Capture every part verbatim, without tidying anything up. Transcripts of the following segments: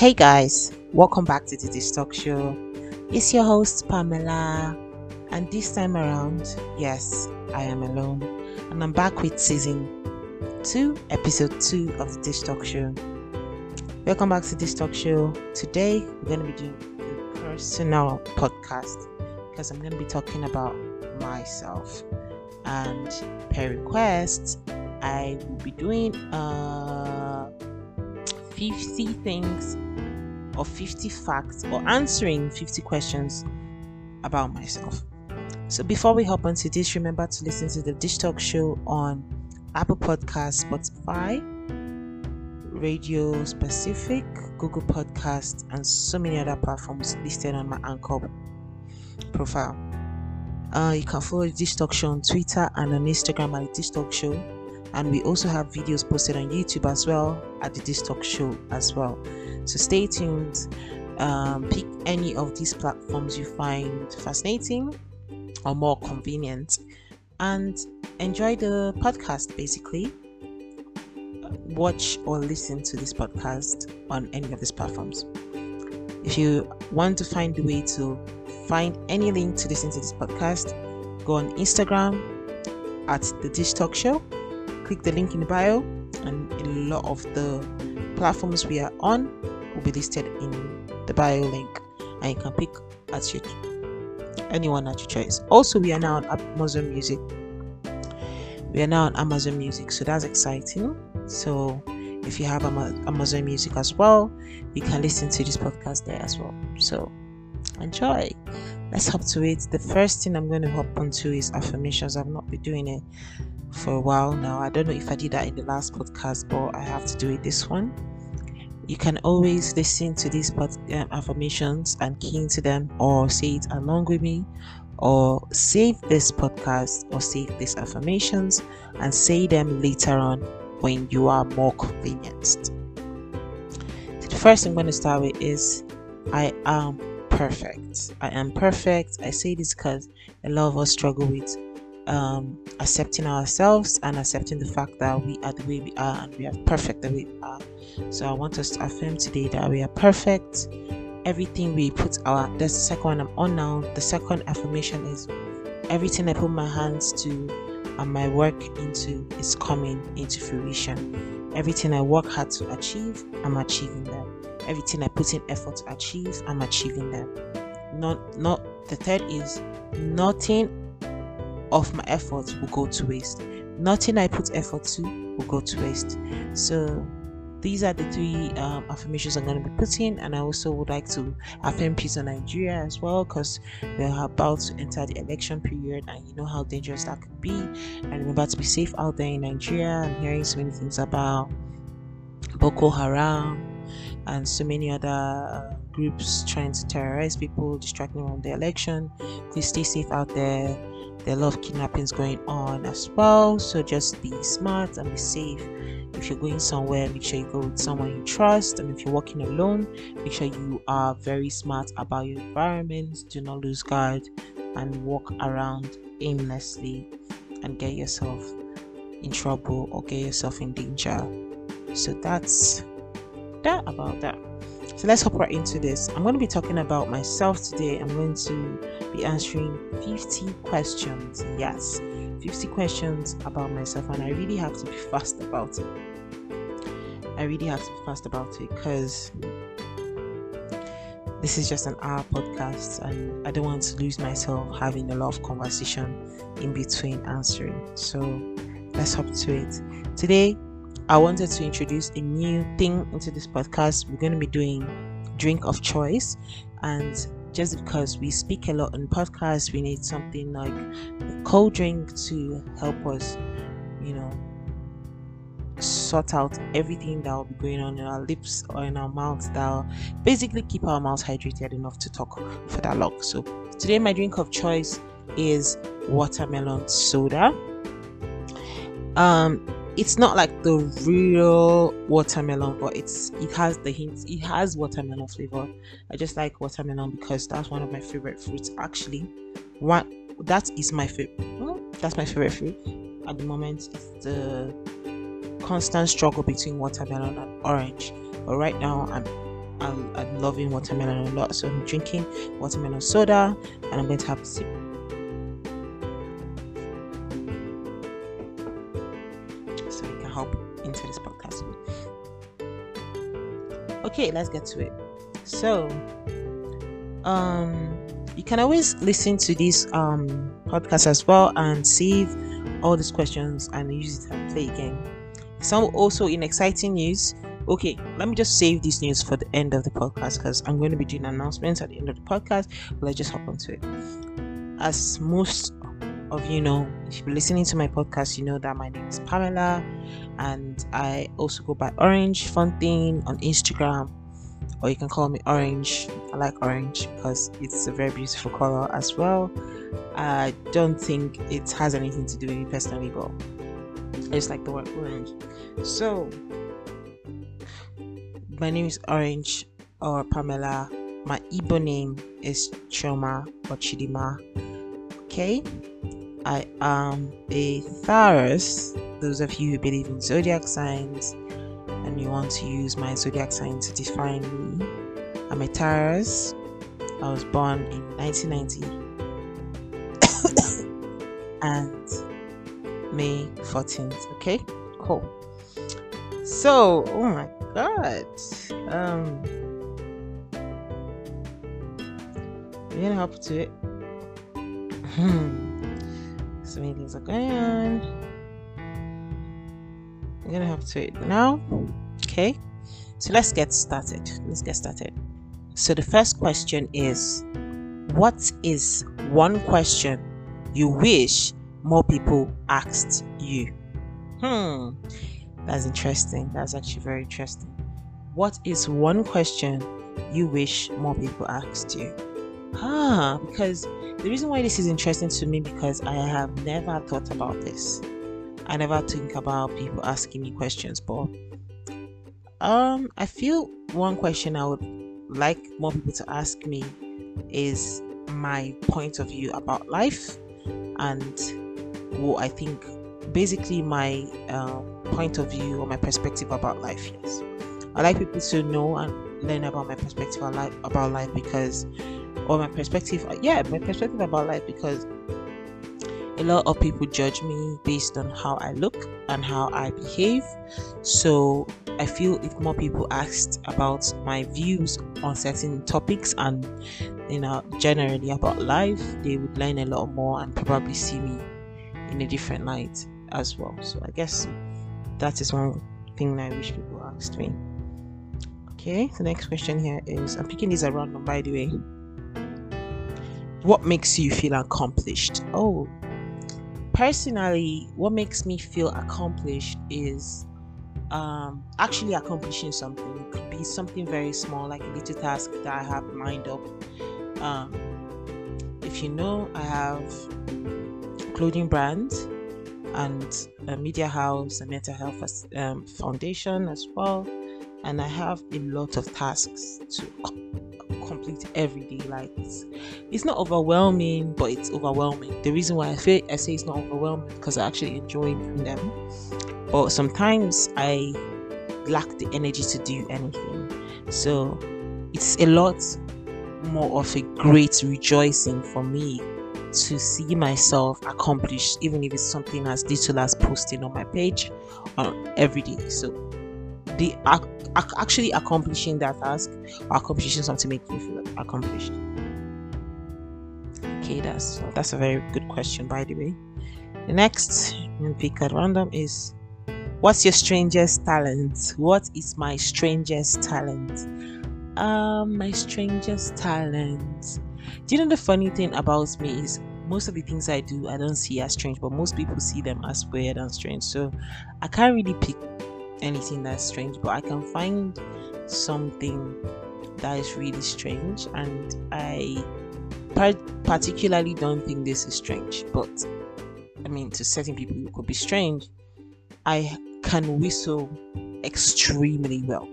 Hey guys, welcome back to the Dish Talk Show. It's your host Pamela, and this time around, yes, I am alone, and I'm back with season two, episode two of the Dish Talk Show. Welcome back to Dish Talk Show. Today, we're going to be doing a personal podcast because I'm going to be talking about myself, and per request, I will be doing uh fifty things or fifty facts or answering fifty questions about myself. So before we hop onto this, remember to listen to the Dish Talk Show on Apple Podcasts, Spotify, Radio Specific, Google Podcasts, and so many other platforms listed on my Anchor profile. Uh, you can follow the Dish Talk Show on Twitter and on Instagram at the Dish Talk Show. And we also have videos posted on YouTube as well at the Dish Talk Show as well. So stay tuned. Um, pick any of these platforms you find fascinating or more convenient, and enjoy the podcast. Basically, watch or listen to this podcast on any of these platforms. If you want to find the way to find any link to listen to this podcast, go on Instagram at the Dish Talk Show. Click the link in the bio, and a lot of the platforms we are on will be listed in the bio link, and you can pick at your anyone at your choice. Also, we are now on Amazon Music. We are now on Amazon Music, so that's exciting. So if you have Amazon Music as well, you can listen to this podcast there as well. So enjoy. Let's hop to it. The first thing I'm going to hop onto is affirmations. I've not been doing it for a while now. I don't know if I did that in the last podcast, but I have to do it this one. You can always listen to these pod, um, affirmations and key into them, or say it along with me, or save this podcast or save these affirmations and say them later on when you are more convenienced. So the first thing I'm going to start with is I am perfect. I am perfect. I say this because a lot of us struggle with um accepting ourselves and accepting the fact that we are the way we are and we are perfect the way we are. So I want us to affirm today that we are perfect. Everything we put our that's the second one I'm on now. The second affirmation is everything I put my hands to and my work into is coming into fruition. Everything I work hard to achieve, I'm achieving them. Everything I put in effort to achieve, I'm achieving them. Not not the third is nothing of my efforts will go to waste. Nothing I put effort to will go to waste. So these are the three um, affirmations I'm going to be putting, and I also would like to affirm peace on Nigeria as well, because we're about to enter the election period, and you know how dangerous that could be. And remember to be safe out there in Nigeria. I'm hearing so many things about Boko Haram and so many other uh, groups trying to terrorize people, distracting them from the election. Please stay safe out there. There are a lot of kidnappings going on as well, so just be smart and be safe. If you're going somewhere, make sure you go with someone you trust, and if you're walking alone, make sure you are very smart about your environment. Do not lose guard and walk around aimlessly and get yourself in trouble or get yourself in danger. So that's that about that. So let's hop right into this. I'm going to be talking about myself today. I'm going to be answering fifty questions. Yes, fifty questions about myself, and I really have to be fast about it. I really have to be fast about it because this is just an hour podcast, and I don't want to lose myself having a lot of conversation in between answering. So let's hop to it. Today, I wanted to introduce a new thing into this podcast. We're going to be doing drink of choice, and just because we speak a lot on podcasts, we need something like a cold drink to help us, you know, sort out everything that will be going on in our lips or in our mouths, that will basically keep our mouths hydrated enough to talk for that long. So today my drink of choice is watermelon soda. Um it's not like the real watermelon, but it's it has the hints. It has watermelon flavor. I just like watermelon because that's one of my favorite fruits. Actually, one that is my favorite. Well, that's my favorite fruit at the moment. It's the constant struggle between watermelon and orange. But right now, I'm I'm, I'm loving watermelon a lot, so I'm drinking watermelon soda, and I'm going to have a sip. So it can help into this podcast. Okay, let's get to it. So, um, you can always listen to this um podcast as well and save all these questions and use it and play again. Some also in exciting news. Okay, let me just save this news for the end of the podcast because I'm going to be doing announcements at the end of the podcast. But let's just hop onto it. As most of you know, if you've been listening to my podcast, you know that my name is Pamela, and I also go by Orange Fun Thing on Instagram, or you can call me Orange. I like orange because it's a very beautiful color as well. I don't think it has anything to do with me personally, but I just like the word orange. So my name is Orange or Pamela. My Igbo name is Chioma or Chidima. Okay, I am a Taurus. Those of you who believe in zodiac signs and you want to use my zodiac sign to define me, I'm a Taurus. I was born in nineteen ninety and May fourteenth. Okay, cool. So, oh my god, um, we're gonna hop to it. Hmm. So many things are going on. We're gonna hop to it now. Okay, so let's get started. Let's get started. So the first question is, what is one question you wish more people asked you? Hmm. That's interesting. That's actually very interesting. What is one question you wish more people asked you? Ah, because the reason why this is interesting to me because I have never thought about this. I never think about people asking me questions, but um, I feel one question I would like more people to ask me is my point of view about life, and what I think basically my uh, point of view or my perspective about life. Yes, I like people to know and learn about my perspective about life because, or my perspective, yeah, my perspective about life because a lot of people judge me based on how I look and how I behave. So I feel if more people asked about my views on certain topics and, you know, generally about life, they would learn a lot more and probably see me in a different light as well. So I guess that is one thing I wish people asked me. Okay, the next question here is, I'm picking these at random, by the way. What makes you feel accomplished? Oh, personally, what makes me feel accomplished is um actually accomplishing something. It could be something very small, like a little task that I have lined up. Um if you know, I have a clothing brand and a media house, a mental health um, foundation as well, and I have a lot of tasks to complete every day. Like it's, it's not overwhelming, but it's overwhelming. The reason why I feel I say it's not overwhelming because I actually enjoy doing them, but sometimes I lack the energy to do anything. So it's a lot more of a great rejoicing for me to see myself accomplished, even if it's something as little as posting on my page um, every day. So the ac- ac- actually accomplishing that task or accomplishing something makes me feel accomplished. Okay, that's that's a very good question, by the way. The next pick at random is, what's your strangest talent? What is my strangest talent? Um, my strangest talent. Do you know the funny thing about me is most of the things I do I don't see as strange, but most people see them as weird and strange. So I can't really pick anything that's strange, but I can find something that is really strange, and I particularly don't think this is strange, but I mean, to certain people it could be strange. I can whistle extremely well.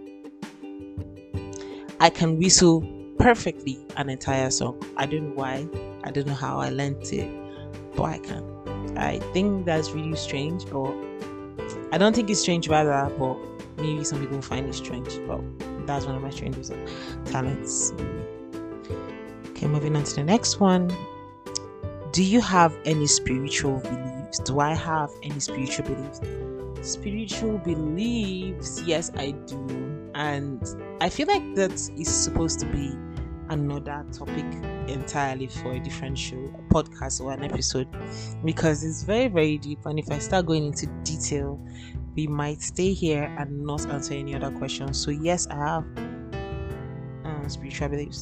I can whistle perfectly an entire song. I don't know why, I don't know how I learned it, but I can. I think that's really strange, but I don't think it's strange rather, but maybe some people find it strange. But That's one of my strangest talents. Okay, moving on to the next one. Do you have any spiritual beliefs? Do I have any spiritual beliefs? Spiritual beliefs, yes, I do. And I feel like that is supposed to be another topic entirely for a different show, a podcast or an episode, because it's very, very deep. And if I start going into detail, we might stay here and not answer any other questions. So, yes, I have um, spiritual beliefs.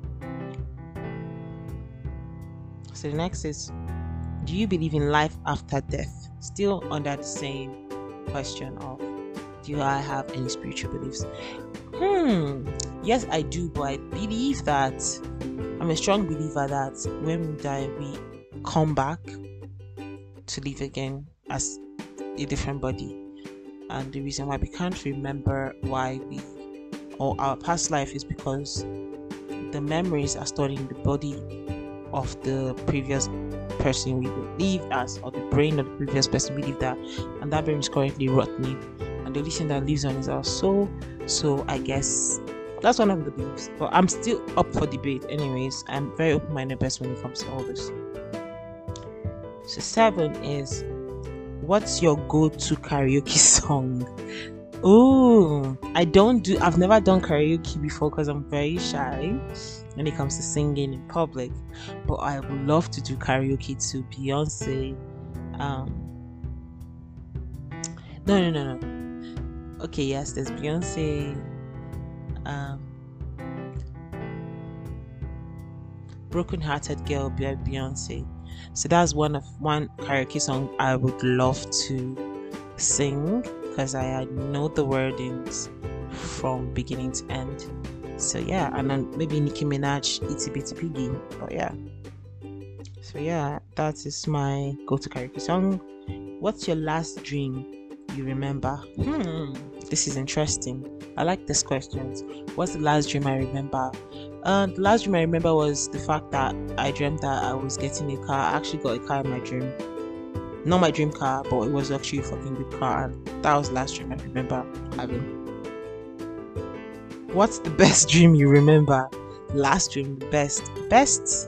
So, the next is, do you believe in life after death? Still under the same question of, do I have any spiritual beliefs? Hmm. Yes, I do, but I believe that I'm a strong believer that when we die, we come back to live again as a different body. And the reason why we can't remember why we or our past life is because the memories are stored in the body of the previous person we lived as, or the brain of the previous person we lived at, and that brain is currently rotting, and the only thing that lives on is our soul. So I guess that's one of the beliefs, but I'm still up for debate. Anyways, I'm very open-minded person when it comes to all this. So seven is, what's your go-to karaoke song? Oh, I don't do I've never done karaoke before because I'm very shy when it comes to singing in public, but I would love to do karaoke to Beyonce. Um, no, no, no, no. Okay, yes, there's Beyonce. Um, Broken Hearted Girl by Beyonce. So that's one of one karaoke song I would love to sing because I know the wordings from beginning to end. So yeah, and then maybe Nicki Minaj, Itty Bitty Piggy. But yeah. So yeah, that is my go-to karaoke song. What's your last dream you remember? Hmm, this is interesting. I like these questions. What's the last dream I remember? Uh, the last dream I remember was the fact that I dreamt that I was getting a car. I actually got a car in my dream. Not my dream car, but it was actually a fucking good car, and that was the last dream I remember having. What's the best dream you remember? Last dream, the best. Best?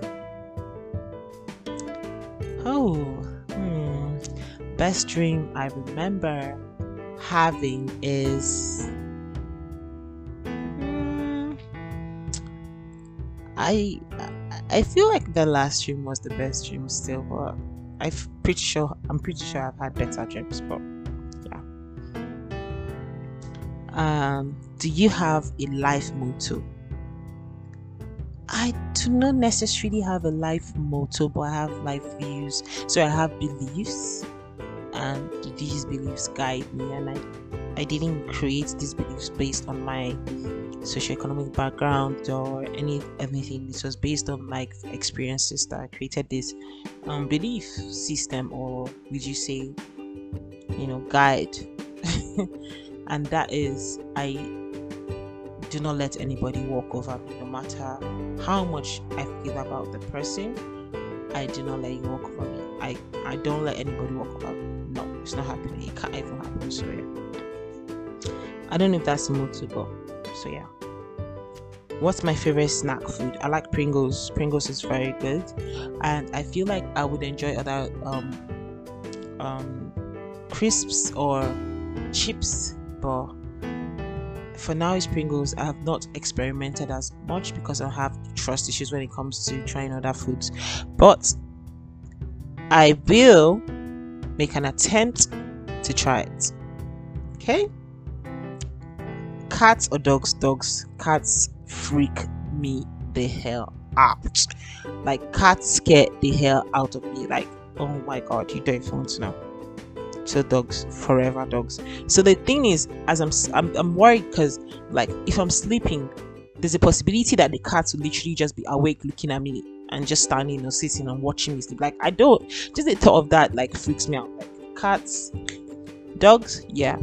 Oh, hmm. Best dream I remember having is... Hmm, I I feel like the last dream was the best dream still, but I'm pretty sure I'm pretty sure I've had better dreams, but yeah. Um, do you have a life motto? I do not necessarily have a life motto, but I have life views. So I have beliefs, and these beliefs guide me. And I, I didn't create these beliefs based on my socioeconomic background or any anything. It was based on like experiences that I created this um, belief system, or would you say, you know, guide. And that is, I do not let anybody walk over me, no matter how much I feel about the person. I do not let you walk over me. I, I don't let anybody walk over me. No, it's not happening. It can't even happen. So yeah. I don't know if that's the motto, but so yeah. What's my favorite snack food? I like Pringles. Pringles is very good, and I feel like I would enjoy other um um crisps or chips, but for now it's Pringles. I have not experimented as much because I have trust issues when it comes to trying other foods, but I will make an attempt to try it. Okay. Cats or dogs? Dogs. Cats freak me the hell out. Like, cats scare the hell out of me. Like, oh my god, you don't even want to know. So dogs, forever dogs. So the thing is, as I'm I'm, I'm worried because, like, if I'm sleeping, there's a possibility that the cats will literally just be awake looking at me and just standing or sitting and watching me sleep. Like, I don't, just the thought of that like freaks me out. Like, cats, dogs, yeah.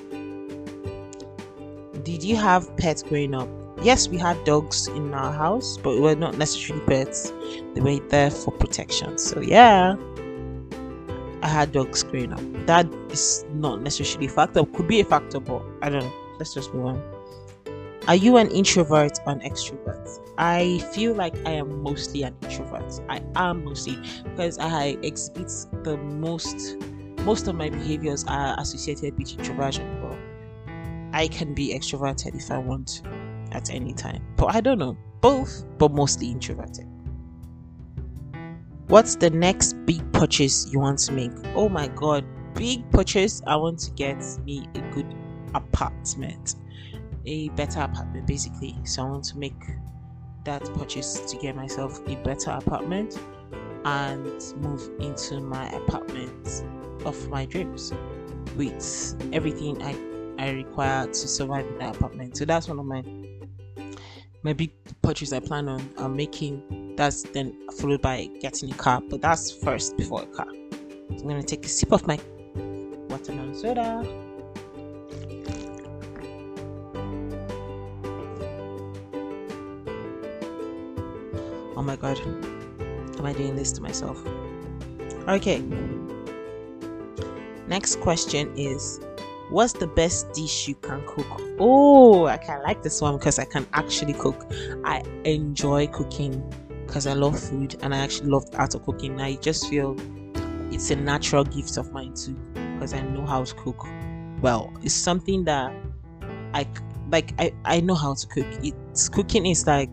Did you have pets growing up? Yes, we had dogs in our house, but we were not necessarily pets. They were there for protection. So yeah, I had dogs growing up. That is not necessarily a factor. Could be a factor, but I don't know. Let's just move on. Are you an introvert or an extrovert? I feel like I am mostly an introvert. I am mostly, because I exhibit the most most of my behaviors are associated with introversion, but I can be extroverted if I want at any time. But I don't know. Both, but mostly introverted. What's the next big purchase you want to make? Oh my god, big purchase. I want to get me a good apartment. A better apartment basically. So I want to make that purchase to get myself a better apartment and move into my apartment of my dreams with everything I, I require to survive in that apartment. So that's one of my my big purchase I plan on uh, making. That's then followed by getting a car, but that's first before a car. So I'm gonna take a sip of my watermelon soda. Oh my god, am I doing this to myself? Okay. Next question is, what's the best dish you can cook? Oh, I can like this one because I can actually cook. I enjoy cooking because I love food and I actually love the art of cooking. I just feel it's a natural gift of mine too because I know how to cook well. It's something that I like. I, I know how to cook. It's cooking is like,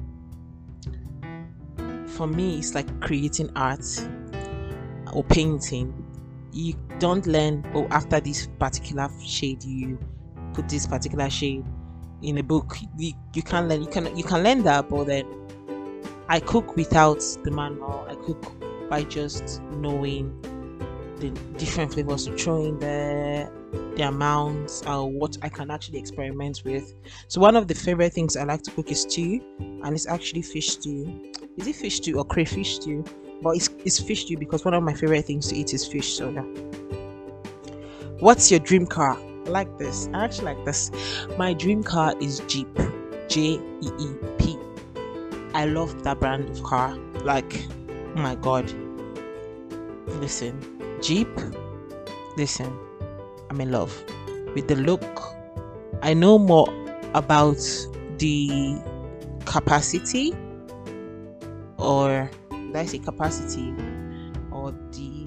for me, it's like creating art or painting. You don't learn, oh, after this particular shade you put this particular shade in a book. You, you can't learn. You can you can learn that, but then I cook without the manual. I cook by just knowing the different flavors to throw in there, the amounts, uh, what I can actually experiment with. So one of the favorite things I like to cook is stew, and it's actually fish stew. Is it fish stew or crayfish stew? But it's, it's fish stew because one of my favorite things to eat is fish. So yeah. What's your dream car? I like this. I actually like this. My dream car is Jeep. J E E P. I love that brand of car. Like, oh my god. Listen, Jeep. Listen, I'm in love with the look. I know more about the capacity, or did I say capacity, or the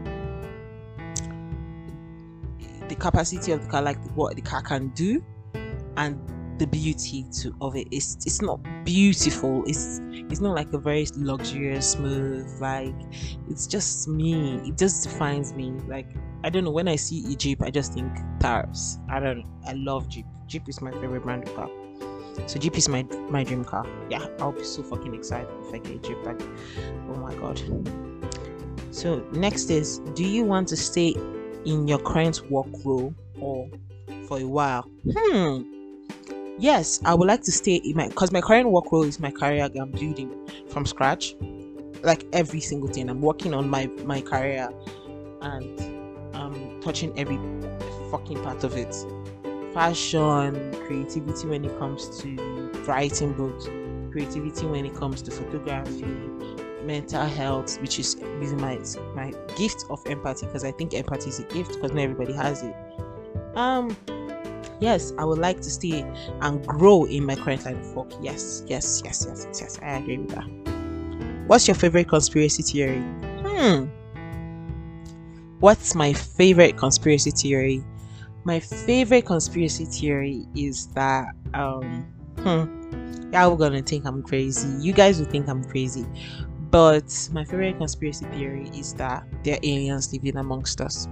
the capacity of the car, like what the car can do, and the beauty to of it. It's it's not beautiful. It's it's not like a very luxurious, smooth. Like, it's just me. It just defines me. Like, I don't know. When I see a Jeep, I just think tariffs. I don't know. I love Jeep. Jeep is my favorite brand of car. So Jeep is my my dream car. Yeah, I'll be so fucking excited if I get a Jeep. Like, oh my god. So next is, do you want to stay in your current work role or for a while? Hmm. Yes, I would like to stay in my, because my current work role is my career I'm building from scratch. Like every single thing, I'm working on my my career and I'm touching every fucking part of it. Fashion, creativity when it comes to writing books, creativity when it comes to photography, mental health, which is using my my gift of empathy, because I think empathy is a gift because not everybody has it. Um yes, I would like to stay and grow in my current line of work. Yes, yes, yes, yes, yes, yes. I agree with that. What's your favorite conspiracy theory? Hmm. What's my favorite conspiracy theory? My favorite conspiracy theory is that um hmm, y'all gonna think I'm crazy. You guys will think I'm crazy. But my favorite conspiracy theory is that there are aliens living amongst us.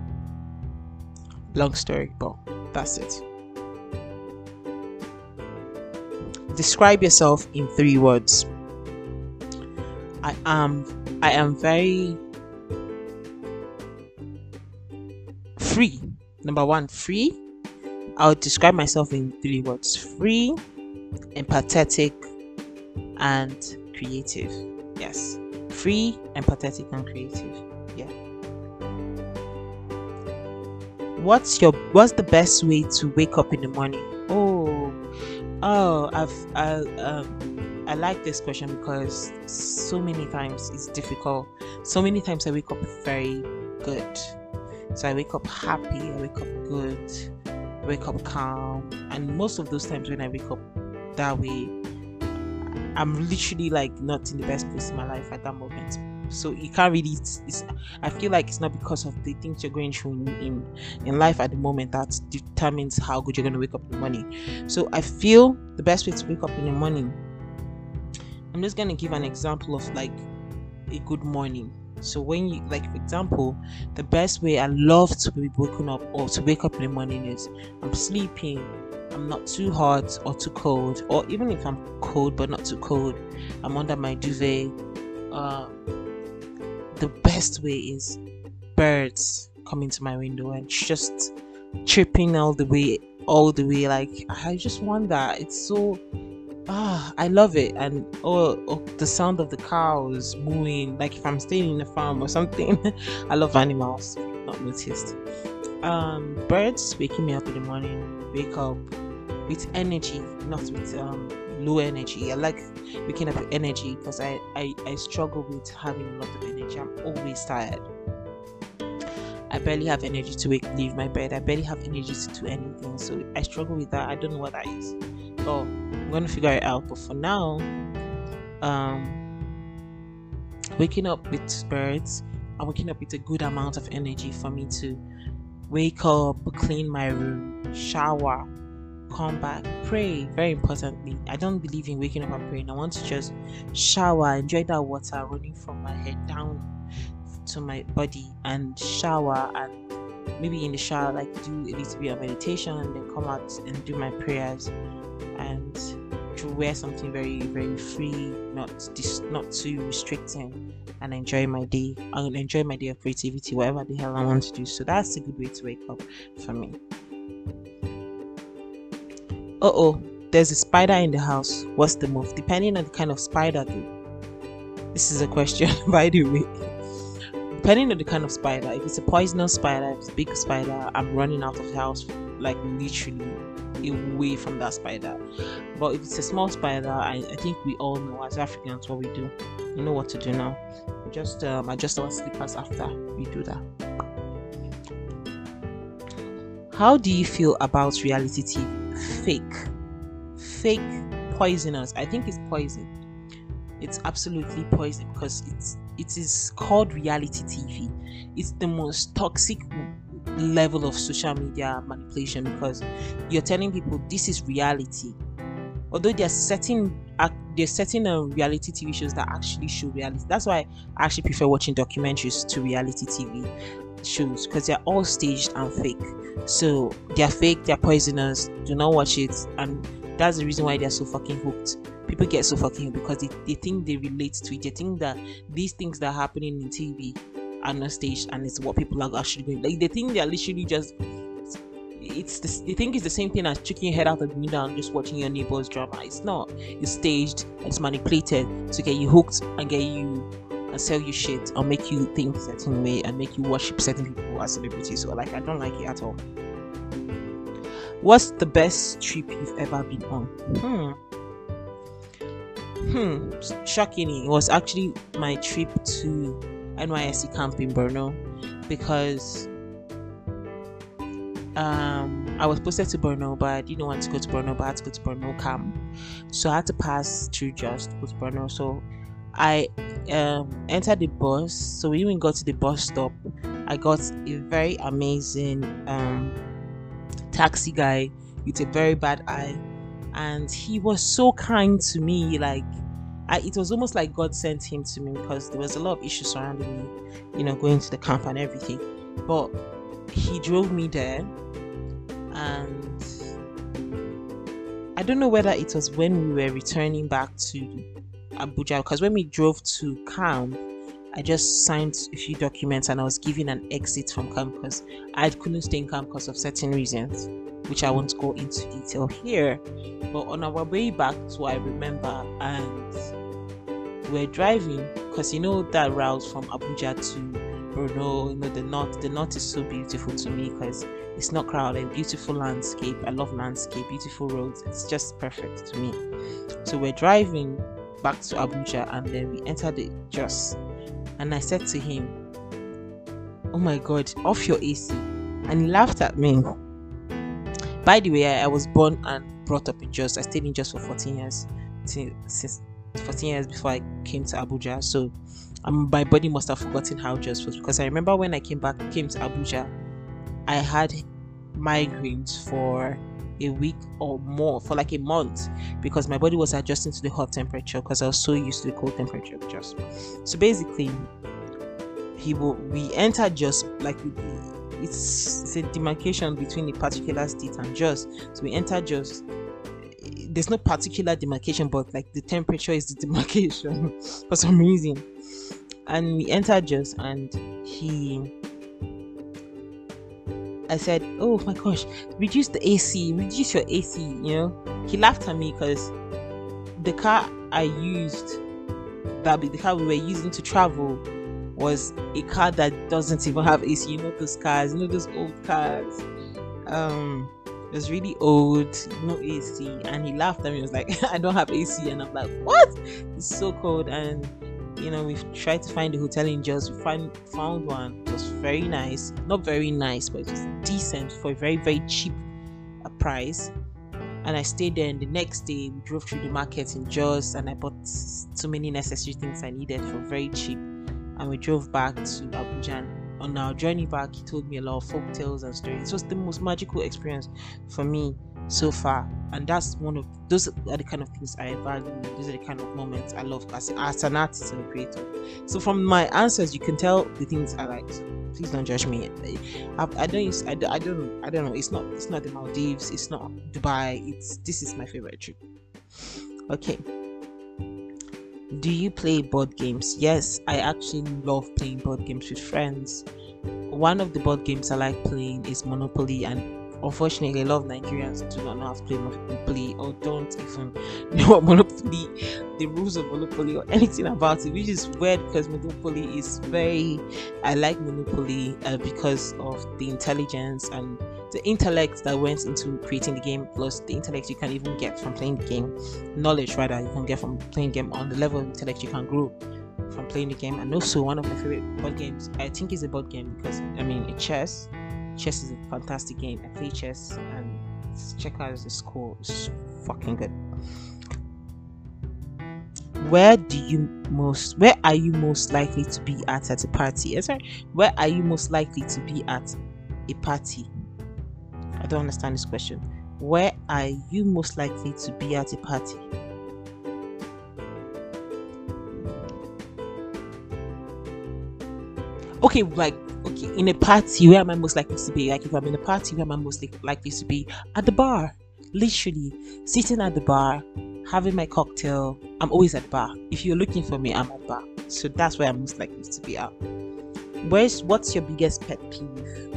Long story, but that's it. Describe yourself in three words. I am I am very free. Number one, free. I would describe myself in three words: free, empathetic, and creative. Yes, free, empathetic, and creative. Yeah. What's your What's the best way to wake up in the morning? Oh, oh, I've I um I like this question because so many times it's difficult. So many times I wake up very good. So I wake up happy. I wake up good. wake up calm. And most of those times when I wake up that way, I'm literally like not in the best place in my life at that moment. So you can't really it's, it's, I feel like it's not because of the things you're going through in, in in life at the moment that determines how good you're going to wake up in the morning. So I feel the best way to wake up in the morning, I'm just going to give an example of like a good morning. So when you, like for example, the best way I love to be woken up or to wake up in the morning is I'm sleeping, I'm not too hot or too cold, or even if I'm cold but not too cold, I'm under my duvet. uh the best way is birds coming to my window and just chirping all the way all the way like I just want that. It's so ah I love it. And oh, oh the sound of the cows mooing, like if I'm staying in a farm or something. I love animals, not noticed. Um birds waking me up in the morning, wake up with energy, not with um low energy. I like waking up with energy because I, I I struggle with having a lot of energy. I'm always tired. I barely have energy to wake leave my bed. I barely have energy to do anything. So I struggle with that. I don't know what that is. So I'm gonna figure it out. But for now, um waking up with birds, I'm waking up with a good amount of energy for me to wake up, clean my room, shower, come back, pray. Very importantly, I don't believe in waking up and praying. I want to just shower, enjoy that water running from my head down to my body, and shower, and maybe in the shower like do a little bit of meditation, and then come out and do my prayers, and to wear something very very free, not this not too restricting, and enjoy my day and enjoy my day of creativity, whatever the hell I want to do. So that's a good way to wake up for me. Uh-oh, there's a spider in the house. What's the move? Depending on the kind of spider though. This is a question, by the way. Depending on the kind of spider, if it's a poisonous spider, if it's a big spider, I'm running out of the house, like literally away from that spider. But if it's a small spider, I, I think we all know as Africans what we do. You know what to do now. Just um, adjust our slippers after we do that. How do you feel about reality T V? Fake, fake, poisonous. I think it's poison. It's absolutely poison because it's it is called reality T V. It's the most toxic level of social media manipulation because you're telling people this is reality, although they're setting they're setting um, reality T V shows that actually show reality. That's why I actually prefer watching documentaries to reality T V shows, because they're all staged and fake. So they're fake, they're poisonous. Do not watch it. And that's the reason why they're so fucking hooked. People get so fucking hooked because they, they think they relate to it. They think that these things that are happening in T V are not staged and it's what people are actually doing. Like they think they're literally just it's the, they think it's the same thing as checking your head out of the window and just watching your neighbor's drama. It's not. It's staged, it's manipulated to get you hooked and get you and sell you shit or make you think a certain way and make you worship certain people as celebrities. So like I don't like it at all. What's the best trip you've ever been on? Hmm. Hmm. Shockingly, it was actually my trip to N Y S C camp in Borno, because um I was posted to Borno, but I didn't want to go to Borno, but I had to go to Borno camp. So I had to pass through just to go to Borno. So I um entered the bus. So when we got to the bus stop, I got a very amazing um taxi guy with a very bad eye, and he was so kind to me. Like I, it was almost like God sent him to me, because there was a lot of issues surrounding me, you know, going to the camp and everything. But he drove me there, and I don't know whether it was when we were returning back to Abuja, because when we drove to camp, I just signed a few documents and I was given an exit from camp because I couldn't stay in camp because of certain reasons, which I won't go into detail here. But on our way back to I remember, and we're driving, because you know that route from Abuja to Borno, you know, the north the north is so beautiful to me because it's not crowded, beautiful landscape. I love landscape, beautiful roads. It's just perfect to me. So we're driving back to Abuja, and then we entered the Jos, and I said to him, "Oh my God, off your A C," and he laughed at me. By the way, I, I was born and brought up in Jos. I stayed in Jos for fourteen years, since, since fourteen years before I came to Abuja. So um, my body must have forgotten how Jos was, because I remember when I came back, came to Abuja, I had migraines for a week or more, for like a month, because my body was adjusting to the hot temperature because I was so used to the cold temperature of Jos. So basically, he will we entered Jos, like it's, it's a demarcation between a particular state and Jos. So we entered Jos. There's no particular demarcation, but like the temperature is the demarcation for some reason. And we entered Jos, and he I said, oh my gosh, reduce the A C, reduce your A C, you know. He laughed at me because the car I used, that be the car we were using to travel, was a car that doesn't even have A C. You know those cars, you know those old cars. Um, it was really old, no A C. And he laughed at me, he was like, I don't have A C. And I'm like, what? It's so cold. And you know, we've tried to find a hotel in Jos. We find, found one. It was very nice. Not very nice, but it was decent for a very, very cheap uh, price. And I stayed there, and the next day we drove through the market in Jos, and I bought so many necessary things I needed for very cheap. And we drove back to Abuja. And on our journey back, he told me a lot of folk tales and stories. It was the most magical experience for me so far, and that's one of those are the kind of things I value. Those are the kind of moments I love as, as an artist and a creator. So from my answers, you can tell the things I like. So please don't judge me. I, I don't use I, don't- I don't I don't know. It's not it's not the Maldives. It's not Dubai. It's this is my favorite trip. Okay. Do you play board games? Yes, I actually love playing board games with friends. One of the board games I like playing is Monopoly, and unfortunately, a lot of Nigerians do not know how to play Monopoly, or don't even know what Monopoly, the rules of Monopoly, or anything about it, which is weird because Monopoly is very. I like Monopoly uh, because of the intelligence and the intellect that went into creating the game, plus the intellect you can even get from playing the game, knowledge rather you can get from playing game, on the level of intellect you can grow from playing the game. And also, one of my favorite board games, I think, is a board game because I mean, a chess. Chess is a fantastic game. I play chess, and checkers is cool. It's fucking good. Where do you most? Where are you most likely to be at at a party? Eh, sorry. Where are you most likely to be at a party? I don't understand this question. Where are you most likely to be at a party? Okay, like. Okay, in a party, where am I most likely to be? Like, if I'm in a party, where am I most li- likely to be? At the bar. Literally, sitting at the bar, having my cocktail. I'm always at the bar. If you're looking for me, I'm at the bar. So that's where I'm most likely to be at. Where's what's your biggest pet peeve?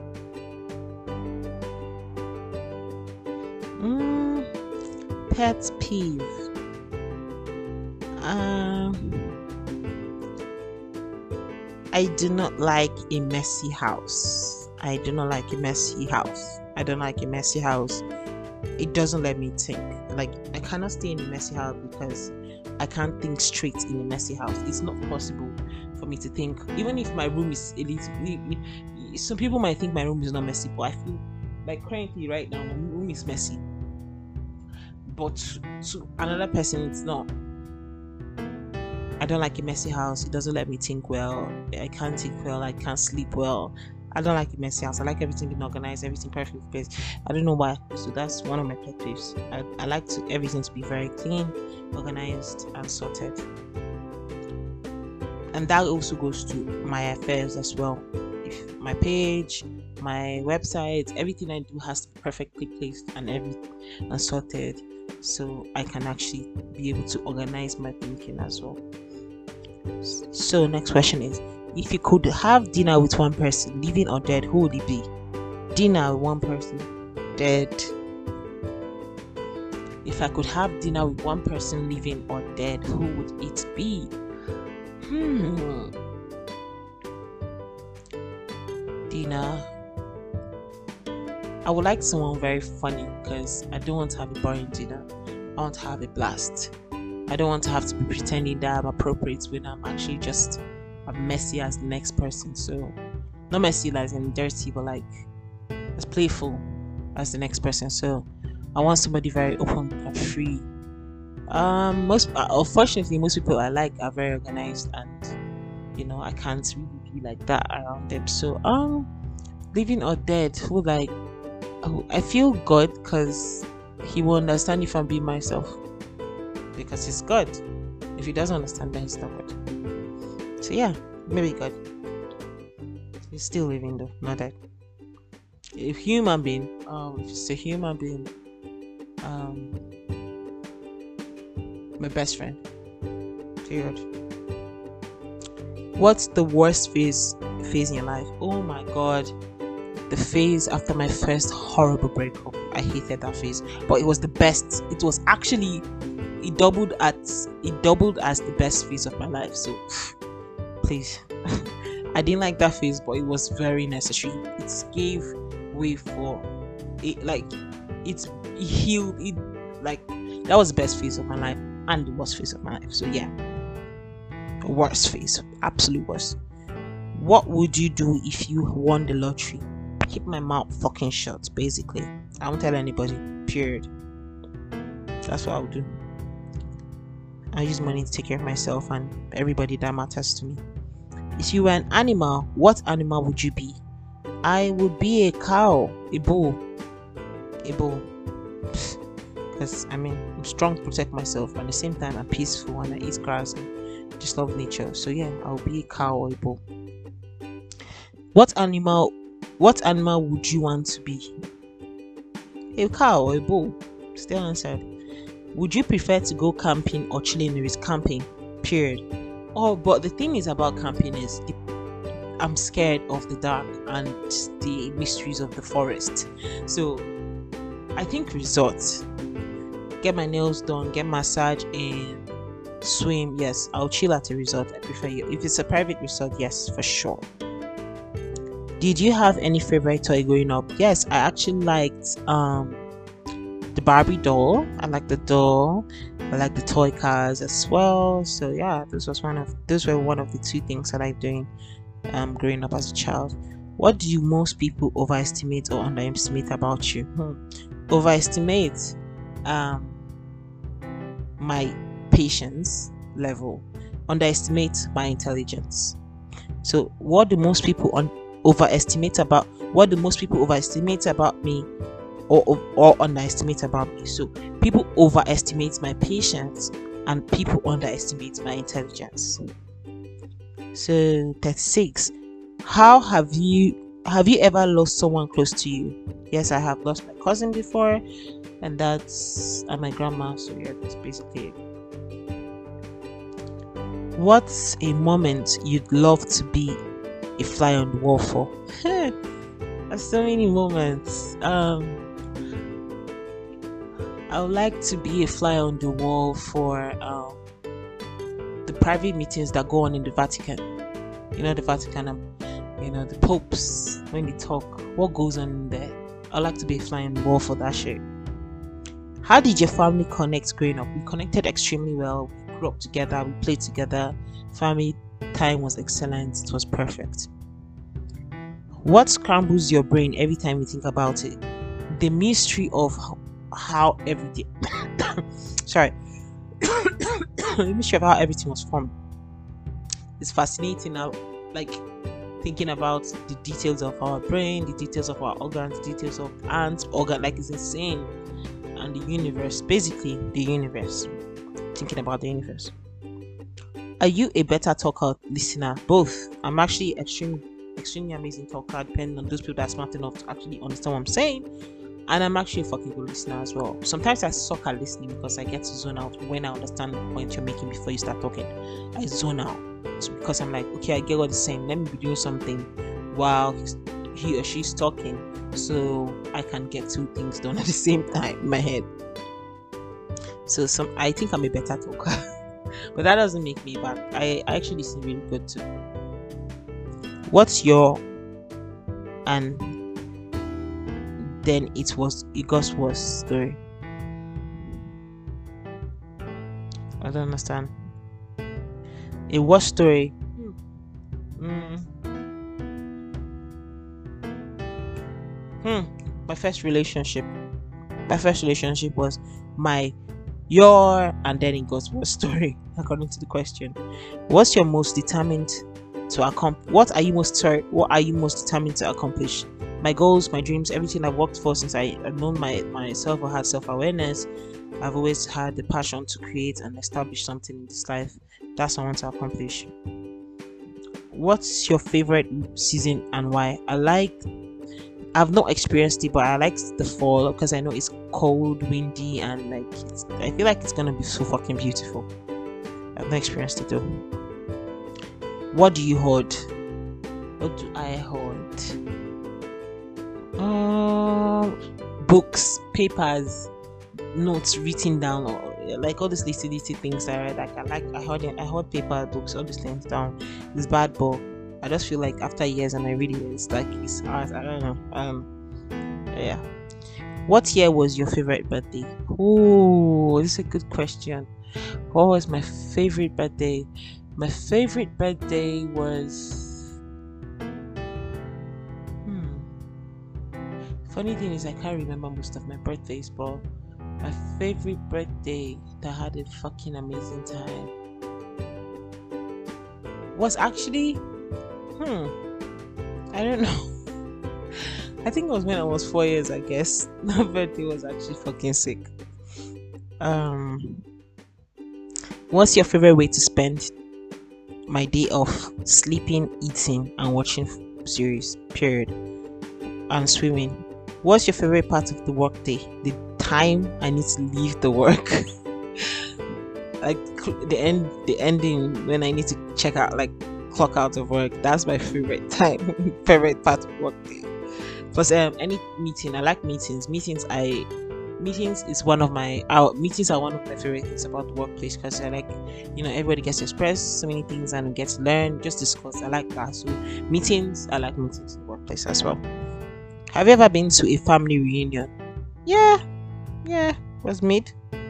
Mm, pet peeve. Um. I do not like a messy house. I do not like a messy house. I don't like a messy house. It doesn't let me think. Like, I cannot stay in a messy house because I can't think straight in a messy house. It's not possible for me to think. Even if my room is a little, some people might think my room is not messy, but I feel like currently right now my room is messy. But to another person, it's not. I don't like a messy house. It doesn't let me think well. I can't think well. I can't sleep well. I don't like a messy house. I like everything being organized, everything perfectly placed. I don't know why. So that's one of my pet peeves. I, I like to, everything to be very clean, organized, and sorted. And that also goes to my affairs as well. If my page, my website, everything I do has to be perfectly placed and everything and sorted, so I can actually be able to organize my thinking as well. So next question is, if you could have dinner with one person, living or dead, who would it be? Dinner with one person, dead. If I could have dinner with one person, living or dead, who would it be? Hmm. Dinner. I would like someone very funny because I don't want to have a boring dinner. I want to have a blast. I don't want to have to be pretending that I'm appropriate when I'm actually just as messy as the next person. So, not messy like in dirty, but like as playful. as the next person. So I want somebody very open and free. Um, most uh, unfortunately, most people I like are very organized, and you know I can't really be like that around them. So um, living or dead, who like oh, I feel God because He will understand if I'm being myself because He's God. If He doesn't understand, then He's not God. So yeah, maybe God. He's still living though, not dead. A human being, um, if it's a human being, um, my best friend. Period. What's the worst phase phase in your life? Oh my god, the phase after my first horrible breakup. I hated that phase, but it was the best. It was actually it doubled at it doubled as the best phase of my life. So please, I didn't like that phase, but it was very necessary. It gave way for it, like it, it healed it. Like that was the best phase of my life and the worst phase of my life. So yeah, worst phase, absolute worst. What would you do if you won the lottery? Keep my mouth fucking shut. Basically, I won't tell anybody. Period. That's what I would do. I use money to take care of myself and everybody that matters to me. If you were an animal, what animal would you be? I would be a cow, a bull, a bull. Because I mean, I'm strong to protect myself, but at the same time, I'm peaceful and I eat grass and just love nature. So yeah, I'll be a cow or a bull. What animal? What animal would you want to be? A cow or a bull? Still answered. Would you prefer to go camping or chilling with camping? Period. Oh, but the thing is about camping is the, I'm scared of the dark and the mysteries of the forest. So I think resort. Get my nails done, get massage and swim. Yes, I'll chill at a resort. I prefer you. If it's a private resort, yes, for sure. Did you have any favorite toy growing up? Yes, I actually liked um the Barbie doll. I like the doll. I like the toy cars as well. So yeah, this was one of those were one of the two things I like doing um growing up as a child. What do you most people overestimate or underestimate about you? Hmm. Overestimate um my patience level. Underestimate my intelligence. So what do most people on overestimate about what do most people overestimate about me or, or, or underestimate about me? So people overestimate my patience and people underestimate my intelligence. So thirty-six. How have you have you ever lost someone close to you? Yes, I have lost my cousin before, and that's and my grandma. So yeah, that's basically it. What's a moment you'd love to be a fly on the wall for? There's so many moments. Um, I would like to be a fly on the wall for um, the private meetings that go on in the Vatican. You know, the Vatican, um, you know, the popes, when they talk, what goes on in there. I'd like to be a fly on the wall for that shit. How did your family connect growing up? We connected extremely well. We grew up together. We played together. Family time was excellent. It was perfect. What scrambles your brain every time you think about it? The mystery of how everything sorry the mystery of how everything was formed. It's fascinating now, like thinking about the details of our brain, the details of our organs, the details of ants organ, like it's insane. And the universe, basically the universe, thinking about the universe. Are you a better talker or listener? Both. I'm actually extremely extremely amazing talker, depending on those people that are smart enough to actually understand what I'm saying. And I'm actually a fucking good listener as well. Sometimes I suck at listening because I get to zone out when I understand the point you're making before you start talking. I zone out. It's because I'm like, okay, I get what he's saying. Let me be doing something while he's, he or she's talking, so I can get two things done at the same time in my head. So some, I think I'm a better talker, but that doesn't make me bad. I, I actually listen really good too. What's your and then it was it got worse story? I don't understand. A worse story. Hmm. Hmm. My my first relationship. My first relationship was my your and then it goes what story according to the question. What's your most determined to accomplish? What are you most sorry? What are you most determined to accomplish? My goals, my dreams, everything I've worked for since I I've known my myself or had self-awareness. I've always had the passion to create and establish something in this life. That's what I want to accomplish. What's your favorite season and why? I like I've not experienced it, but I like the fall because I know it's cold, windy, and like it's, I feel like it's gonna be so fucking beautiful. I've not experienced it though. What do you hoard? What do I hoard? Um, books, papers, notes written down, or like all these little little things that I read. Like I like I hoard I hoard paper, books, all these things down. It's bad, but I just feel like after years and I read it, it's like it's hard. I don't know. Um, yeah. What year was your favorite birthday? Oh, this is a good question. What was my favorite birthday? My favorite birthday was. Hmm. Funny thing is, I can't remember most of my birthdays, but my favorite birthday that had a fucking amazing time was actually. Hmm. I don't know. I think it was when I was four years, I guess. My birthday was actually fucking sick. Um, what's your favorite way to spend my day off? Sleeping, eating, and watching series. Period. And swimming. What's your favorite part of the work day? The time I need to leave the work. Like the end, the ending when I need to check out, like clock out of work. That's my favorite time. Favorite part of work day. Plus, um, any meeting. I like meetings. Meetings. I meetings is one of my. Our meetings are one of my favorite things about the workplace because I like, you know, everybody gets to express so many things and we get to learn, just discuss. I like that. So meetings. I like meetings in the workplace as well. Have you ever been to a family reunion? Yeah, yeah. It was mid.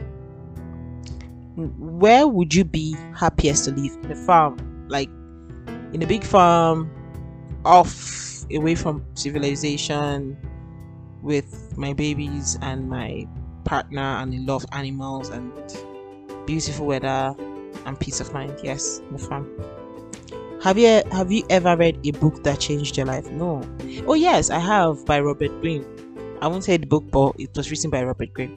Where would you be happiest to live? In a farm, like in a big farm, off away from civilization, with my babies and my partner, and I love animals and beautiful weather and peace of mind. Yes, in the farm. Have you have you ever read a book that changed your life? No. Oh yes, I have, by Robert Greene. I won't say the book, but it was written by Robert Greene.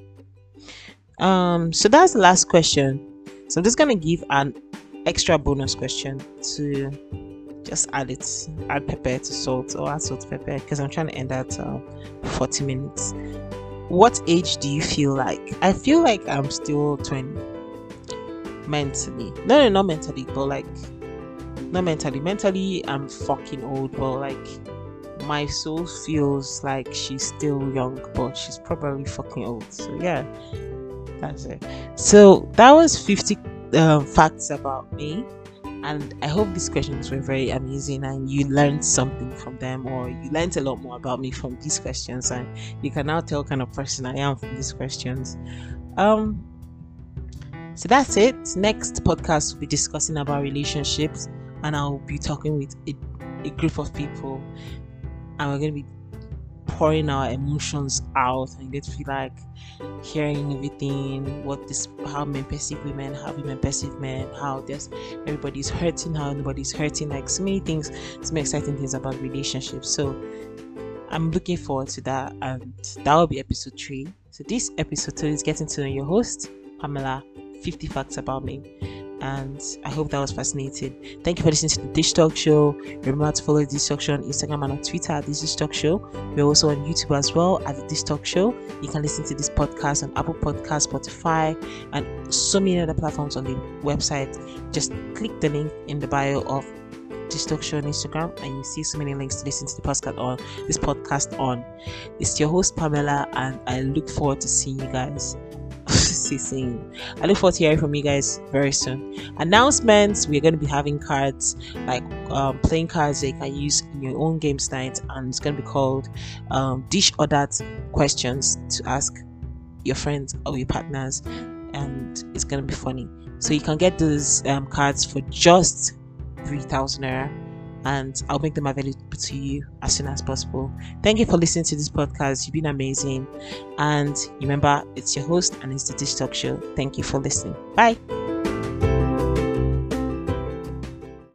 Um, so that's the last question. So I'm just gonna give an extra bonus question to just add it, add pepper to salt or add salt to pepper because I'm trying to end at uh, forty minutes. What age do you feel like? I feel like I'm still twenty mentally. No, no, not mentally, but like not mentally. Mentally, I'm fucking old, but like my soul feels like she's still young, but she's probably fucking old. So yeah. That's it. So that was fifty um, facts about me, and I hope these questions were very amazing and you learned something from them, or you learned a lot more about me from these questions, and you can now tell what kind of person I am from these questions. Um, so that's it. Next podcast we'll be discussing about relationships, and I'll be talking with a, a group of people, and we're going to be pouring our emotions out and get to feel like hearing everything, what this, how men perceive women, how women perceive men, how there's everybody's hurting, how nobody's hurting, like so many things, so many exciting things about relationships. So I'm looking forward to that, and that will be episode three. So this episode two is getting to know your host, Pamela, fifty facts about me. And I hope that was fascinating. Thank you for listening to the Dish Talk Show. Remember to follow the Dish Talk Show on Instagram and on Twitter at the Dish Talk Show. We're also on YouTube as well at the Dish Talk Show. You can listen to this podcast on Apple Podcasts, Spotify, and so many other platforms on the website. Just click the link in the bio of Dish Talk Show on Instagram, and you see so many links to listen to the podcast on this podcast on. It's your host Pamela, and I look forward to seeing you guys. Seeing. I look forward to hearing from you guys very soon. Announcements: we're going to be having cards, like um, playing cards that you can use in your own games night, and it's going to be called um, Dish or That questions to ask your friends or your partners, and it's going to be funny. So you can get those um, cards for just three thousand naira. and I'll make them available to you as soon as possible. Thank you for listening to this podcast. You've been amazing. And remember, it's your host and it's the Dish Talk Show. Thank you for listening. Bye.